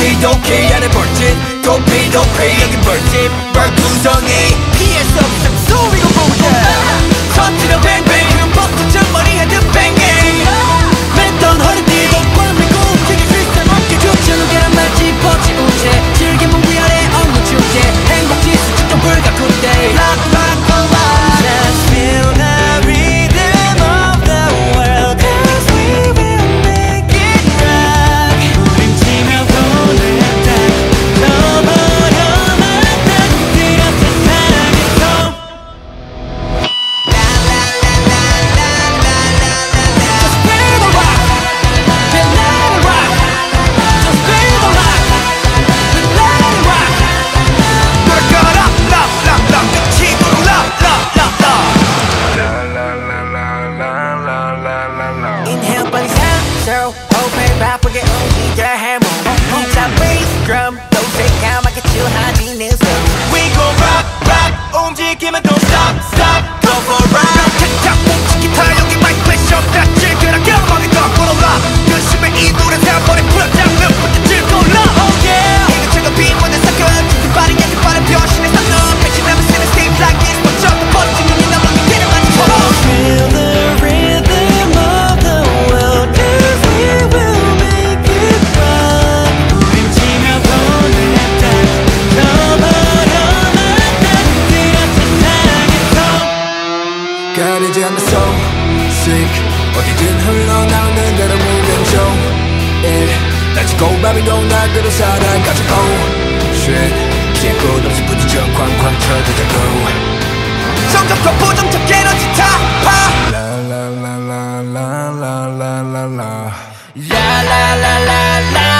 도피도피 안에 벌집 도피도피 여기 벌집 벌구덩이 피할 수 없음 소리고 보자 터뜨려 뱅뱅 그럼 버튼 머리 헤드 뱅뱅 맸던 허리띠 복권 밀고 움직일 수 있어 어깨 굽혀놓은 계란말지 뻗지 우체 질긴 문 위아래 업무 축제 행복지수 측정 불가kun데 Rock rock roll Just feel the rhythm of the world Cause we will make it rock 우린 치며 손을 딱 펴버려만 딱 그런 세상에서 Just feel the rock Feel let it rock Just feel the rock Feel let it rock 노래 걸어 love love love 끝이고 love love love love Inhale 빨리 상처 호흡을 바쁘게 움직여 해몸 혼자 bass drum 또 새까맣게 칠하지 내 손 We go rock rock 움직이면 don't stop stop go for rock 탁탁 뭉치기 탄력이 마이크에 셔다칠 그런 경험이 더 불어라 열심히 이 노래 세워버린 불장면 부터 찔고 love oh yeah 이것저것 비문에 섞여 빠르게 빠른 변신의 상점 배신하면 쓰는 stage like this 멋져도 버리지 눈이 넘어게 되는 만처럼 Feel the rhythm of the world Cause we will make it rock 우린 치며 손을 딱 펴버려만 딱 그런 세상에서 가리지 않는 soul sick 어디든 흘러나오는 대로 moving 좀 날지 고바비도 날대로 살아가지고 shit 기분 없이 부딪혀 쾅쾅 쳐들자고 정적과 부정적 에너지 타파 라라라라라라라라 라라라라라